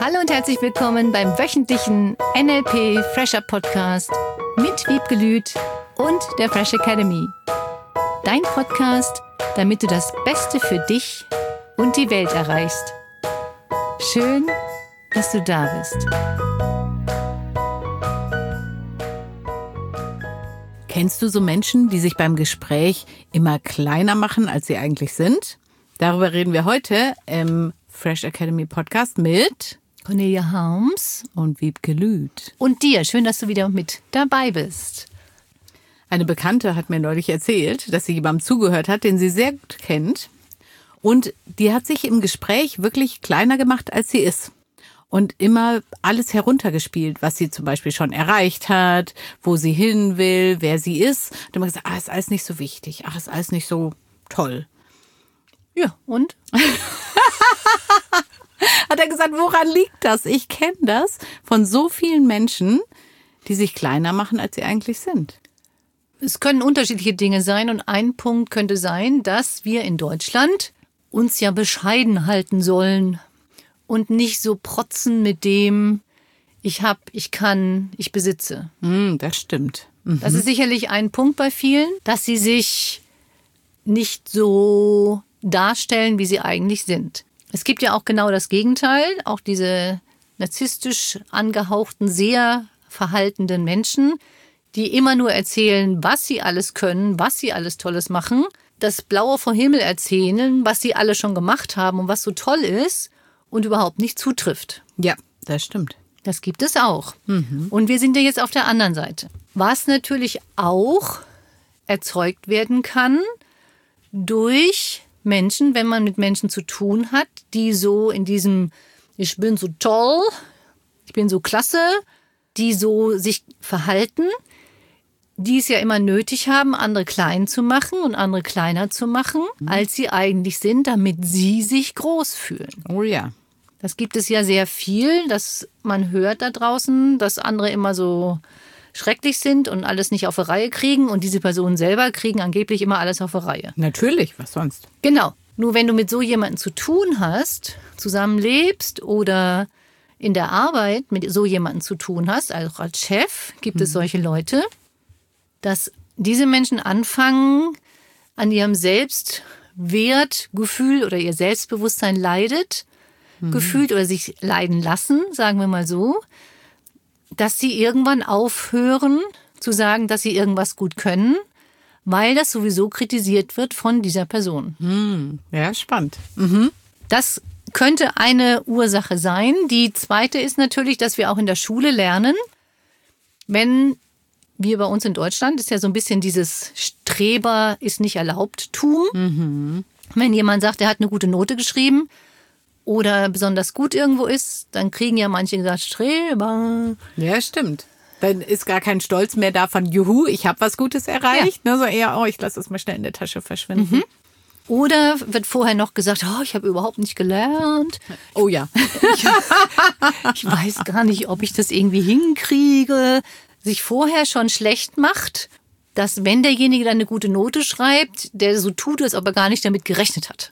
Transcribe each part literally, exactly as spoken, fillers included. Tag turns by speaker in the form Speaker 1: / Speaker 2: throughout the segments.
Speaker 1: Hallo und herzlich willkommen beim wöchentlichen N L P Fresher Podcast mit Wiebke Lüth und der Fresh Academy. Dein Podcast, damit du das Beste für dich und die Welt erreichst. Schön, dass du da bist.
Speaker 2: Kennst du so Menschen, die sich beim Gespräch immer kleiner machen, als sie eigentlich sind? Darüber reden wir heute im Fresh Academy Podcast mit
Speaker 1: Cornelia Harms
Speaker 2: und Wiebke Lüth.
Speaker 1: Und dir. Schön, dass du wieder mit dabei bist.
Speaker 2: Eine Bekannte hat mir neulich erzählt, dass sie jemandem zugehört hat, den sie sehr gut kennt. Und die hat sich im Gespräch wirklich kleiner gemacht, als sie ist. Und immer alles heruntergespielt, was sie zum Beispiel schon erreicht hat, wo sie hin will, wer sie ist. Und immer gesagt, ah, ist alles nicht so wichtig, ach, ist alles nicht so toll.
Speaker 1: Ja, und?
Speaker 2: Hat er gesagt, woran liegt das? Ich kenne das von so vielen Menschen, die sich kleiner machen, als sie eigentlich sind.
Speaker 1: Es können unterschiedliche Dinge sein und ein Punkt könnte sein, dass wir in Deutschland uns ja bescheiden halten sollen und nicht so protzen mit dem, ich hab, ich kann, ich besitze.
Speaker 2: Mm, das stimmt. Mhm.
Speaker 1: Das ist sicherlich ein Punkt bei vielen, dass sie sich nicht so darstellen, wie sie eigentlich sind. Es gibt ja auch genau das Gegenteil, auch diese narzisstisch angehauchten, sehr verhaltenden Menschen, die immer nur erzählen, was sie alles können, was sie alles Tolles machen, das Blaue vom Himmel erzählen, was sie alle schon gemacht haben und was so toll ist und überhaupt nicht zutrifft.
Speaker 2: Ja, das stimmt.
Speaker 1: Das gibt es auch.
Speaker 2: Mhm.
Speaker 1: Und wir sind ja jetzt auf der anderen Seite. Was natürlich auch erzeugt werden kann durch Menschen, wenn man mit Menschen zu tun hat, die so in diesem, ich bin so toll, ich bin so klasse, die so sich verhalten, die es ja immer nötig haben, andere klein zu machen und andere kleiner zu machen, mhm. als sie eigentlich sind, damit sie sich groß fühlen.
Speaker 2: Oh ja.
Speaker 1: Das gibt es ja sehr viel, dass man hört da draußen, dass andere immer so schrecklich sind und alles nicht auf die Reihe kriegen und diese Personen selber kriegen angeblich immer alles auf die Reihe.
Speaker 2: Natürlich, was sonst?
Speaker 1: Genau. Nur wenn du mit so jemandem zu tun hast, zusammenlebst oder in der Arbeit mit so jemandem zu tun hast, also auch als Chef gibt es solche Leute, dass diese Menschen anfangen, an ihrem Selbstwertgefühl oder ihr Selbstbewusstsein leidet, mhm. gefühlt oder sich leiden lassen, sagen wir mal so, dass sie irgendwann aufhören zu sagen, dass sie irgendwas gut können, weil das sowieso kritisiert wird von dieser Person.
Speaker 2: Hm, ja, spannend. Mhm.
Speaker 1: Das könnte eine Ursache sein. Die zweite ist natürlich, dass wir auch in der Schule lernen, wenn wir bei uns in Deutschland, ist ja so ein bisschen dieses Streber ist nicht erlaubt-Tum.
Speaker 2: Mhm.
Speaker 1: Wenn jemand sagt, er hat eine gute Note geschrieben, oder besonders gut irgendwo ist, dann kriegen ja manche gesagt, Streber.
Speaker 2: Ja, stimmt. Dann ist gar kein Stolz mehr da von, juhu, ich habe was Gutes erreicht. Ja. Ne, so eher, oh, ich lasse das mal schnell in der Tasche verschwinden.
Speaker 1: Mhm. Oder wird vorher noch gesagt, oh, ich habe überhaupt nicht gelernt.
Speaker 2: Oh ja.
Speaker 1: Ich, ich weiß gar nicht, ob ich das irgendwie hinkriege. Sich vorher schon schlecht macht, dass wenn derjenige dann eine gute Note schreibt, der so tut, als ob er gar nicht damit gerechnet hat.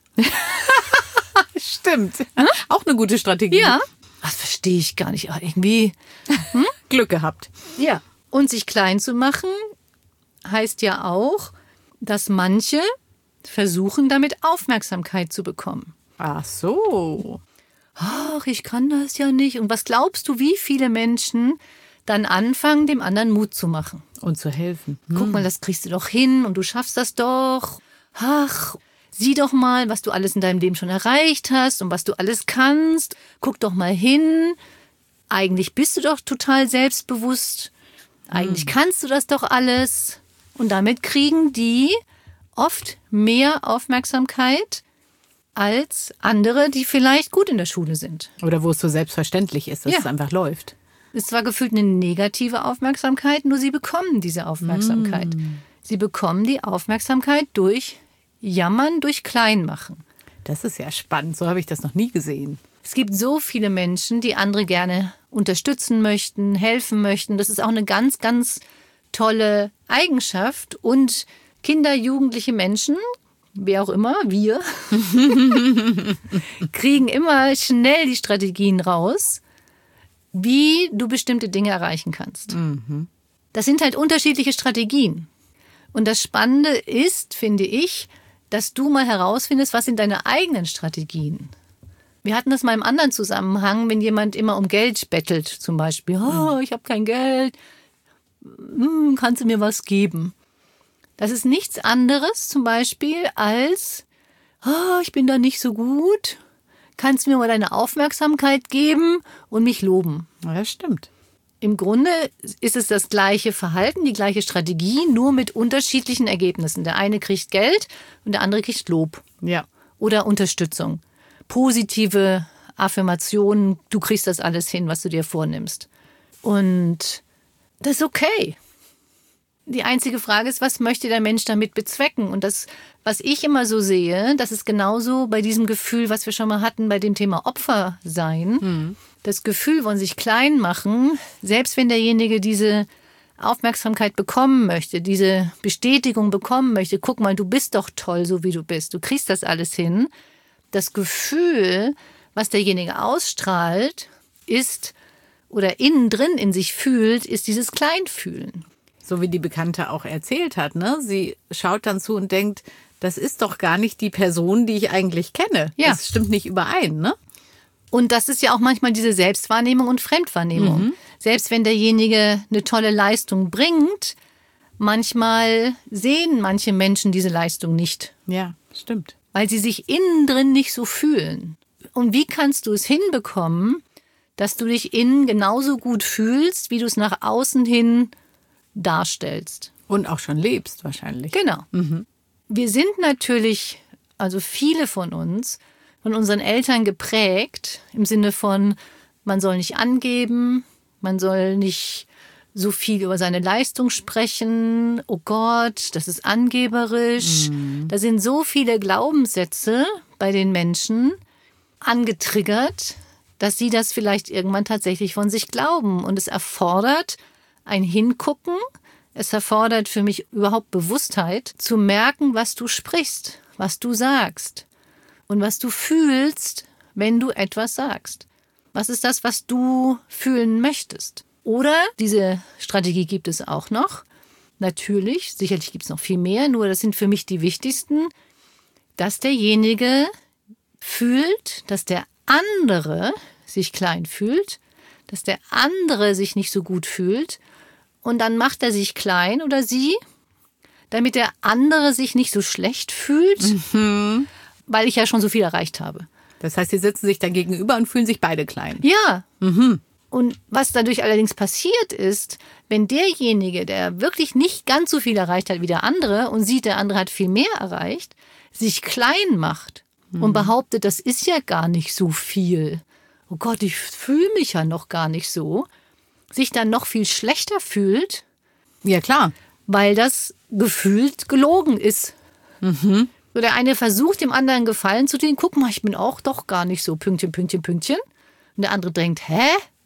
Speaker 2: Stimmt. Hm? Auch eine gute Strategie.
Speaker 1: Ja. Das verstehe ich gar nicht. Aber irgendwie
Speaker 2: hm? Glück gehabt.
Speaker 1: Ja. Und sich klein zu machen, heißt ja auch, dass manche versuchen, damit Aufmerksamkeit zu bekommen.
Speaker 2: Ach so.
Speaker 1: Ach, ich kann das ja nicht. Und was glaubst du, wie viele Menschen dann anfangen, dem anderen Mut zu machen?
Speaker 2: Und zu helfen. Hm.
Speaker 1: Guck mal, das kriegst du doch hin und du schaffst das doch. Ach, sieh doch mal, was du alles in deinem Leben schon erreicht hast und was du alles kannst. Guck doch mal hin. Eigentlich bist du doch total selbstbewusst. Eigentlich hm. kannst du das doch alles. Und damit kriegen die oft mehr Aufmerksamkeit als andere, die vielleicht gut in der Schule sind.
Speaker 2: Oder wo es so selbstverständlich ist, dass ja. es einfach läuft.
Speaker 1: Es war gefühlt eine negative Aufmerksamkeit, nur sie bekommen diese Aufmerksamkeit. Mm. Sie bekommen die Aufmerksamkeit durch Jammern, durch Kleinmachen.
Speaker 2: Das ist ja spannend, so habe ich das noch nie gesehen.
Speaker 1: Es gibt so viele Menschen, die andere gerne unterstützen möchten, helfen möchten. Das ist auch eine ganz, ganz tolle Eigenschaft. Und Kinder, Jugendliche Menschen, wer auch immer, wir, kriegen immer schnell die Strategien raus, wie du bestimmte Dinge erreichen kannst.
Speaker 2: Mhm.
Speaker 1: Das sind halt unterschiedliche Strategien. Und das Spannende ist, finde ich, dass du mal herausfindest, was sind deine eigenen Strategien. Wir hatten das mal im anderen Zusammenhang, wenn jemand immer um Geld bettelt, zum Beispiel. Oh, ich habe kein Geld. Hm, kannst du mir was geben? Das ist nichts anderes zum Beispiel als, oh, ich bin da nicht so gut. Kannst du mir mal deine Aufmerksamkeit geben und mich loben?
Speaker 2: Ja, das stimmt.
Speaker 1: Im Grunde ist es das gleiche Verhalten, die gleiche Strategie, nur mit unterschiedlichen Ergebnissen. Der eine kriegt Geld und der andere kriegt Lob.
Speaker 2: Ja.
Speaker 1: Oder Unterstützung. Positive Affirmationen, du kriegst das alles hin, was du dir vornimmst. Und das ist okay. Die einzige Frage ist, was möchte der Mensch damit bezwecken? Und das, was ich immer so sehe, das ist genauso bei diesem Gefühl, was wir schon mal hatten, bei dem Thema Opfer sein. Mhm. Das Gefühl von sich klein machen, selbst wenn derjenige diese Aufmerksamkeit bekommen möchte, diese Bestätigung bekommen möchte, guck mal, du bist doch toll, so wie du bist, du kriegst das alles hin. Das Gefühl, was derjenige ausstrahlt, ist oder innen drin in sich fühlt, ist dieses Kleinfühlen.
Speaker 2: So wie die Bekannte auch erzählt hat, ne? Sie schaut dann zu und denkt, das ist doch gar nicht die Person, die ich eigentlich kenne.
Speaker 1: Ja.
Speaker 2: Das stimmt nicht überein, ne?
Speaker 1: Und das ist ja auch manchmal diese Selbstwahrnehmung und Fremdwahrnehmung. Mhm. Selbst wenn derjenige eine tolle Leistung bringt, manchmal sehen manche Menschen diese Leistung nicht.
Speaker 2: Ja, stimmt.
Speaker 1: Weil sie sich innen drin nicht so fühlen. Und wie kannst du es hinbekommen, dass du dich innen genauso gut fühlst, wie du es nach außen hin darstellst?
Speaker 2: Und auch schon lebst wahrscheinlich.
Speaker 1: Genau.
Speaker 2: Mhm.
Speaker 1: Wir sind natürlich, also viele von uns, von unseren Eltern geprägt, im Sinne von, man soll nicht angeben, man soll nicht so viel über seine Leistung sprechen, oh Gott, das ist angeberisch. Mhm. Da sind so viele Glaubenssätze bei den Menschen angetriggert, dass sie das vielleicht irgendwann tatsächlich von sich glauben. Und es erfordert ein Hingucken, es erfordert für mich überhaupt Bewusstheit, zu merken, was du sprichst, was du sagst. Und was du fühlst, wenn du etwas sagst. Was ist das, was du fühlen möchtest? Oder diese Strategie gibt es auch noch. Natürlich, sicherlich gibt es noch viel mehr, nur das sind für mich die wichtigsten, dass derjenige fühlt, dass der andere sich klein fühlt, dass der andere sich nicht so gut fühlt und dann macht er sich klein oder sie, damit der andere sich nicht so schlecht fühlt, mhm. weil ich ja schon so viel erreicht habe.
Speaker 2: Das heißt, sie sitzen sich dann gegenüber und fühlen sich beide klein.
Speaker 1: Ja.
Speaker 2: Mhm.
Speaker 1: Und was dadurch allerdings passiert ist, wenn derjenige, der wirklich nicht ganz so viel erreicht hat wie der andere und sieht, der andere hat viel mehr erreicht, sich klein macht mhm. und behauptet, das ist ja gar nicht so viel. Oh Gott, ich fühle mich ja noch gar nicht so. Sich dann noch viel schlechter fühlt.
Speaker 2: Ja, klar.
Speaker 1: Weil das gefühlt gelogen ist.
Speaker 2: Mhm.
Speaker 1: So, der eine versucht, dem anderen Gefallen zu tun. Guck mal, ich bin auch doch gar nicht so Pünktchen, Pünktchen, Pünktchen. Und der andere denkt, hä?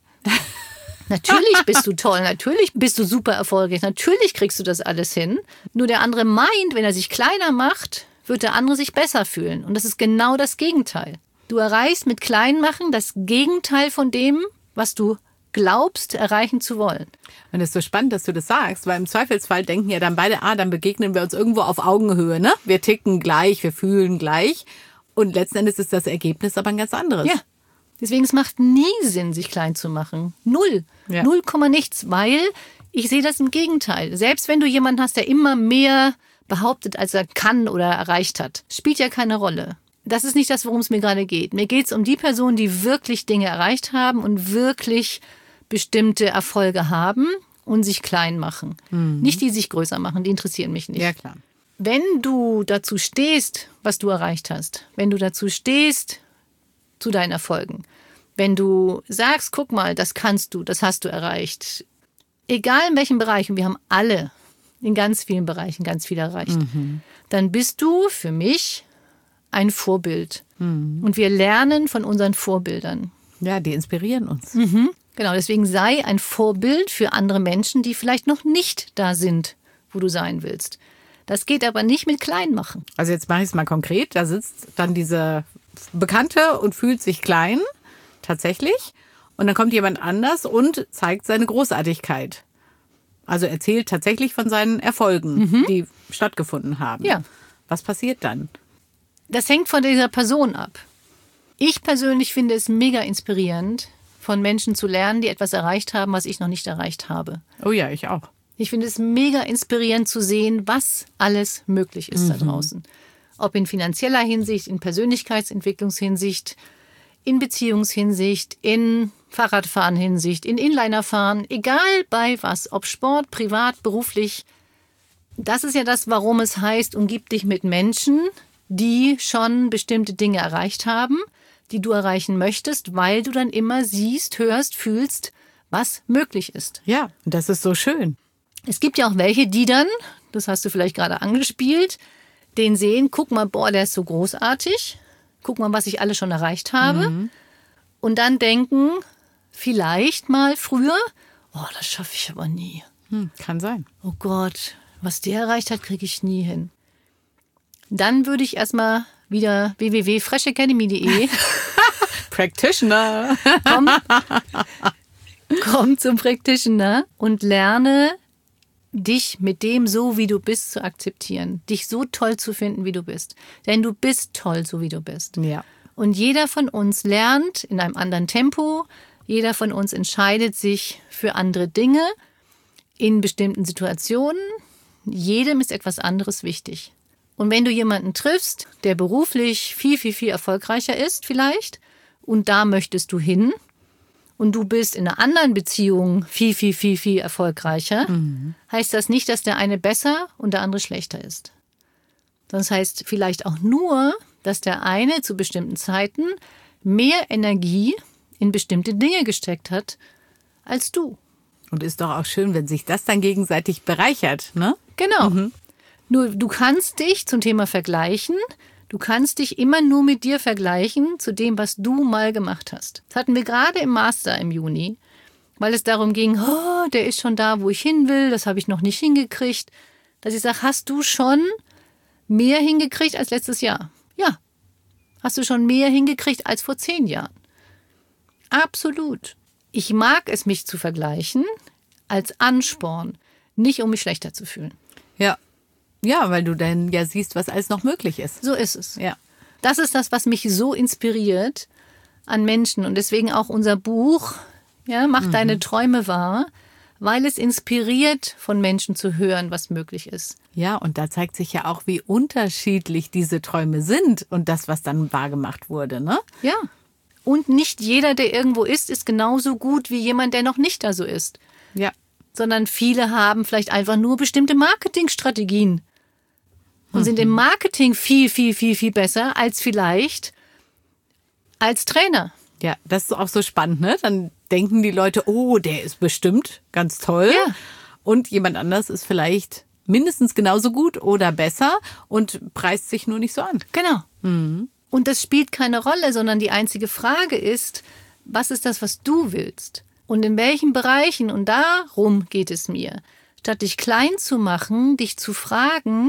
Speaker 1: Natürlich bist du toll, natürlich bist du super erfolgreich, natürlich kriegst du das alles hin. Nur der andere meint, wenn er sich kleiner macht, wird der andere sich besser fühlen. Und das ist genau das Gegenteil. Du erreichst mit Kleinmachen das Gegenteil von dem, was du glaubst, erreichen zu wollen.
Speaker 2: Und es ist so spannend, dass du das sagst, weil im Zweifelsfall denken ja dann beide, ah, dann begegnen wir uns irgendwo auf Augenhöhe, ne? Wir ticken gleich, wir fühlen gleich. Und letzten Endes ist das Ergebnis aber ein ganz anderes.
Speaker 1: Ja. Deswegen, es macht nie Sinn, sich klein zu machen. Null.
Speaker 2: Ja.
Speaker 1: Null Komma nichts, weil ich sehe das im Gegenteil. Selbst wenn du jemanden hast, der immer mehr behauptet, als er kann oder erreicht hat, spielt ja keine Rolle. Das ist nicht das, worum es mir gerade geht. Mir geht es um die Personen, die wirklich Dinge erreicht haben und wirklich bestimmte Erfolge haben und sich klein machen. Mhm. Nicht die sich größer machen, die interessieren mich nicht.
Speaker 2: Ja, klar.
Speaker 1: Wenn du dazu stehst, was du erreicht hast, wenn du dazu stehst, zu deinen Erfolgen. Wenn du sagst, guck mal, das kannst du, das hast du erreicht. Egal in welchem Bereich, und wir haben alle in ganz vielen Bereichen ganz viel erreicht, mhm. dann bist du für mich ein Vorbild. Mhm. Und wir lernen von unseren Vorbildern.
Speaker 2: Ja, die inspirieren uns.
Speaker 1: Mhm. Genau, deswegen sei ein Vorbild für andere Menschen, die vielleicht noch nicht da sind, wo du sein willst. Das geht aber nicht mit Kleinmachen.
Speaker 2: Also jetzt mache ich es mal konkret. Da sitzt dann diese Bekannte und fühlt sich klein, tatsächlich. Und dann kommt jemand anders und zeigt seine Großartigkeit. Also erzählt tatsächlich von seinen Erfolgen, mhm. die stattgefunden haben.
Speaker 1: Ja.
Speaker 2: Was passiert dann?
Speaker 1: Das hängt von dieser Person ab. Ich persönlich finde es mega inspirierend, von Menschen zu lernen, die etwas erreicht haben, was ich noch nicht erreicht habe.
Speaker 2: Oh ja, ich auch.
Speaker 1: Ich finde es mega inspirierend zu sehen, was alles möglich ist mhm. da draußen. Ob in finanzieller Hinsicht, in Persönlichkeitsentwicklungshinsicht, in Beziehungshinsicht, in Fahrradfahren-Hinsicht, in Inlinerfahren, egal bei was, ob Sport, privat, beruflich. Das ist ja das, warum es heißt, umgib dich mit Menschen, die schon bestimmte Dinge erreicht haben, die du erreichen möchtest, weil du dann immer siehst, hörst, fühlst, was möglich ist.
Speaker 2: Ja, das ist so schön.
Speaker 1: Es gibt ja auch welche, die dann, das hast du vielleicht gerade angespielt, den sehen, guck mal, boah, der ist so großartig, guck mal, was ich alles schon erreicht habe. Mhm. Und dann denken, vielleicht mal früher, oh, das schaffe ich aber nie.
Speaker 2: Hm, kann sein.
Speaker 1: Oh Gott, was der erreicht hat, kriege ich nie hin. Dann würde ich erstmal wieder w w w punkt fresh academy punkt d e
Speaker 2: Practitioner.
Speaker 1: komm, komm zum Practitioner und lerne, dich mit dem so, wie du bist, zu akzeptieren. Dich so toll zu finden, wie du bist. Denn du bist toll, so wie du bist.
Speaker 2: Ja.
Speaker 1: Und jeder von uns lernt in einem anderen Tempo. Jeder von uns entscheidet sich für andere Dinge in bestimmten Situationen. Jedem ist etwas anderes wichtig. Und wenn du jemanden triffst, der beruflich viel, viel, viel erfolgreicher ist vielleicht, und da möchtest du hin, und du bist in einer anderen Beziehung viel, viel, viel, viel erfolgreicher, mhm. heißt das nicht, dass der eine besser und der andere schlechter ist. Das heißt vielleicht auch nur, dass der eine zu bestimmten Zeiten mehr Energie in bestimmte Dinge gesteckt hat als du.
Speaker 2: Und ist doch auch schön, wenn sich das dann gegenseitig bereichert, ne?
Speaker 1: Genau. Mhm. Nur du kannst dich zum Thema vergleichen. Du kannst dich immer nur mit dir vergleichen zu dem, was du mal gemacht hast. Das hatten wir gerade im Master im Juni, weil es darum ging, oh, der ist schon da, wo ich hin will, das habe ich noch nicht hingekriegt. Dass ich sage, hast du schon mehr hingekriegt als letztes Jahr? Ja. Hast du schon mehr hingekriegt als vor zehn Jahren? Absolut. Ich mag es, mich zu vergleichen als Ansporn, nicht um mich schlechter zu fühlen.
Speaker 2: Ja. Ja, weil du dann ja siehst, was alles noch möglich ist.
Speaker 1: So ist es.
Speaker 2: Ja.
Speaker 1: Das ist das, was mich so inspiriert an Menschen. Und deswegen auch unser Buch, ja, Mach mhm. deine Träume wahr, weil es inspiriert, von Menschen zu hören, was möglich ist.
Speaker 2: Ja, und da zeigt sich ja auch, wie unterschiedlich diese Träume sind und das, was dann wahrgemacht wurde, ne?
Speaker 1: Ja. Und nicht jeder, der irgendwo ist, ist genauso gut wie jemand, der noch nicht da so ist.
Speaker 2: Ja. Sondern
Speaker 1: viele haben vielleicht einfach nur bestimmte Marketingstrategien und mhm. sind im Marketing viel, viel, viel, viel besser als vielleicht als Trainer.
Speaker 2: Ja, das ist auch so spannend, ne? Dann denken die Leute, oh, der ist bestimmt ganz toll.
Speaker 1: Ja.
Speaker 2: Und jemand anders ist vielleicht mindestens genauso gut oder besser und preist sich nur nicht so an.
Speaker 1: Genau.
Speaker 2: Mhm.
Speaker 1: Und das spielt keine Rolle, sondern die einzige Frage ist, was ist das, was du willst? Und in welchen Bereichen? Und darum geht es mir. Statt dich klein zu machen, dich zu fragen,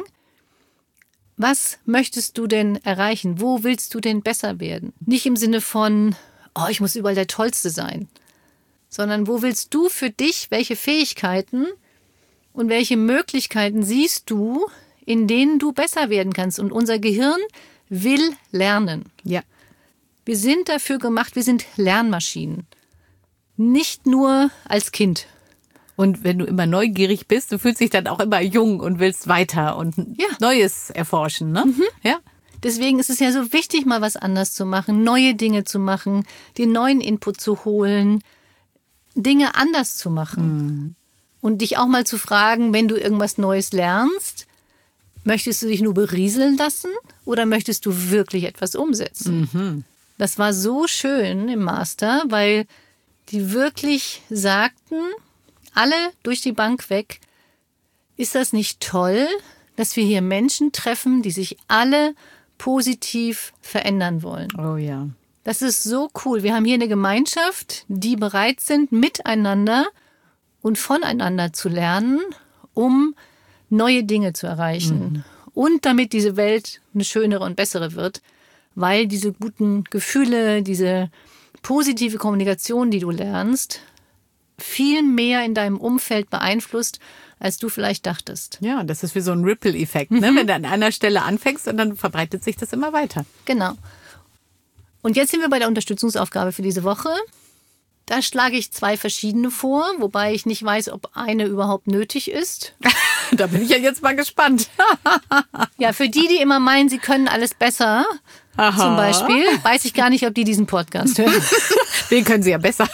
Speaker 1: was möchtest du denn erreichen? Wo willst du denn besser werden? Nicht im Sinne von, oh, ich muss überall der Tollste sein, sondern wo willst du für dich, welche Fähigkeiten und welche Möglichkeiten siehst du, in denen du besser werden kannst? Und unser Gehirn will lernen.
Speaker 2: Ja.
Speaker 1: Wir sind dafür gemacht, wir sind Lernmaschinen. Nicht nur als Kind.
Speaker 2: Und wenn du immer neugierig bist, du fühlst dich dann auch immer jung und willst weiter und
Speaker 1: ja.
Speaker 2: Neues erforschen, ne?
Speaker 1: Mhm.
Speaker 2: Ja.
Speaker 1: Deswegen ist es ja so wichtig, mal was anders zu machen, neue Dinge zu machen, den neuen Input zu holen, Dinge anders zu machen.
Speaker 2: Mhm.
Speaker 1: Und dich auch mal zu fragen, wenn du irgendwas Neues lernst, möchtest du dich nur berieseln lassen oder möchtest du wirklich etwas umsetzen?
Speaker 2: Mhm.
Speaker 1: Das war so schön im Master, weil die wirklich sagten, alle durch die Bank weg, ist das nicht toll, dass wir hier Menschen treffen, die sich alle positiv verändern wollen.
Speaker 2: Oh ja.
Speaker 1: Das ist so cool. Wir haben hier eine Gemeinschaft, die bereit sind, miteinander und voneinander zu lernen, um neue Dinge zu erreichen. Mhm. Und damit diese Welt eine schönere und bessere wird, weil diese guten Gefühle, diese positive Kommunikation, die du lernst, viel mehr in deinem Umfeld beeinflusst, als du vielleicht dachtest.
Speaker 2: Ja, das ist wie so ein Ripple-Effekt, ne? Wenn du an einer Stelle anfängst und dann verbreitet sich das immer weiter.
Speaker 1: Genau. Und jetzt sind wir bei der Unterstützungsaufgabe für diese Woche. Da schlage ich zwei verschiedene vor, wobei ich nicht weiß, ob eine überhaupt nötig ist.
Speaker 2: Da bin ich ja jetzt mal gespannt.
Speaker 1: Ja, für die, die immer meinen, sie können alles besser, Aha. zum Beispiel, weiß ich gar nicht, ob die diesen Podcast hören.
Speaker 2: Den können sie ja besser.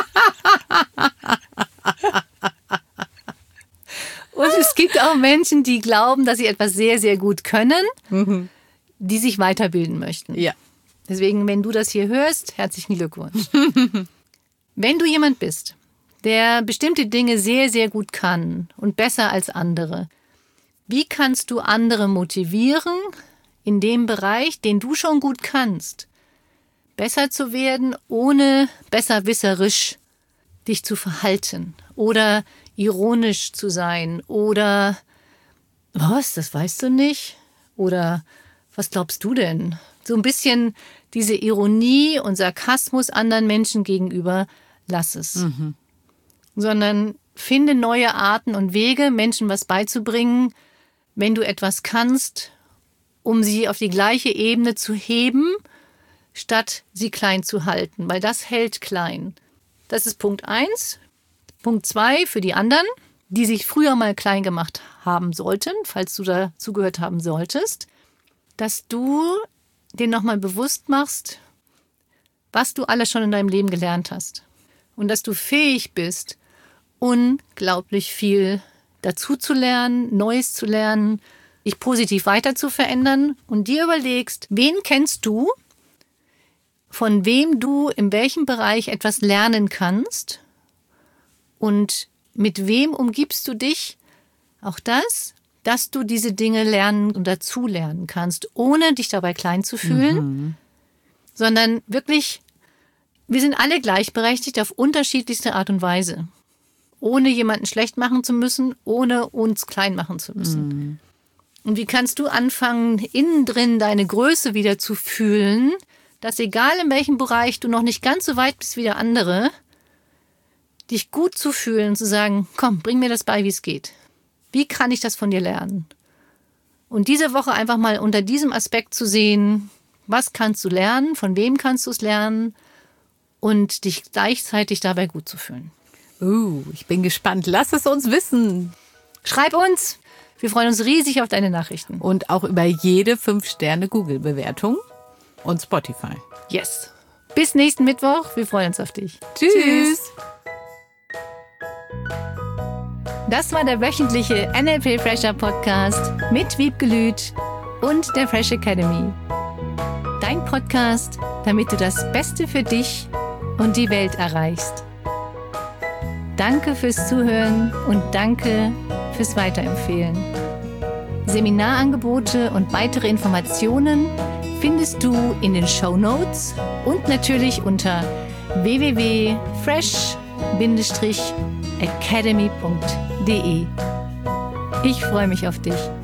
Speaker 1: Und es gibt auch Menschen, die glauben, dass sie etwas sehr, sehr gut können, mhm. die sich weiterbilden möchten.
Speaker 2: Ja.
Speaker 1: Deswegen, wenn du das hier hörst, herzlichen Glückwunsch. Wenn du jemand bist, der bestimmte Dinge sehr, sehr gut kann und besser als andere, wie kannst du andere motivieren, in dem Bereich, den du schon gut kannst, besser zu werden, ohne besserwisserisch dich zu verhalten oder ironisch zu sein oder was, das weißt du nicht? Oder was glaubst du denn? So ein bisschen diese Ironie und Sarkasmus anderen Menschen gegenüber, lass es. Mhm. Sondern finde neue Arten und Wege, Menschen was beizubringen, wenn du etwas kannst, um sie auf die gleiche Ebene zu heben, statt sie klein zu halten, weil das hält klein. Das ist Punkt eins. Punkt zwei für die anderen, die sich früher mal klein gemacht haben sollten, falls du da zugehört haben solltest, dass du dir nochmal bewusst machst, was du alles schon in deinem Leben gelernt hast. Und dass du fähig bist, unglaublich viel dazu zu lernen, Neues zu lernen, dich positiv weiter zu verändern und dir überlegst, wen kennst du, von wem du in welchem Bereich etwas lernen kannst und mit wem umgibst du dich, auch das, dass du diese Dinge lernen und dazu lernen kannst, ohne dich dabei klein zu fühlen, mhm. sondern wirklich, wir sind alle gleichberechtigt auf unterschiedlichste Art und Weise, ohne jemanden schlecht machen zu müssen, ohne uns klein machen zu müssen. Mhm. Und wie kannst du anfangen, innen drin deine Größe wieder zu fühlen, dass egal in welchem Bereich du noch nicht ganz so weit bist wie der andere, dich gut zu fühlen, zu sagen, komm, bring mir das bei, wie es geht. Wie kann ich das von dir lernen? Und diese Woche einfach mal unter diesem Aspekt zu sehen, was kannst du lernen, von wem kannst du es lernen und dich gleichzeitig dabei gut zu fühlen.
Speaker 2: Uh, ich bin gespannt. Lass es uns wissen.
Speaker 1: Schreib uns. Wir freuen uns riesig auf deine Nachrichten.
Speaker 2: Und auch über jede fünf Sterne Google-Bewertung und Spotify.
Speaker 1: Yes. Bis nächsten Mittwoch. Wir freuen uns auf dich.
Speaker 2: Tschüss. Tschüss.
Speaker 1: Das war der wöchentliche N L P Fresher Podcast mit Wiebke Lüth und der Fresh Academy. Dein Podcast, damit du das Beste für dich und die Welt erreichst. Danke fürs Zuhören und danke fürs Weiterempfehlen. Seminarangebote und weitere Informationen findest du in den Shownotes und natürlich unter w w w punkt fresh academy punkt de. Ich freue mich auf dich.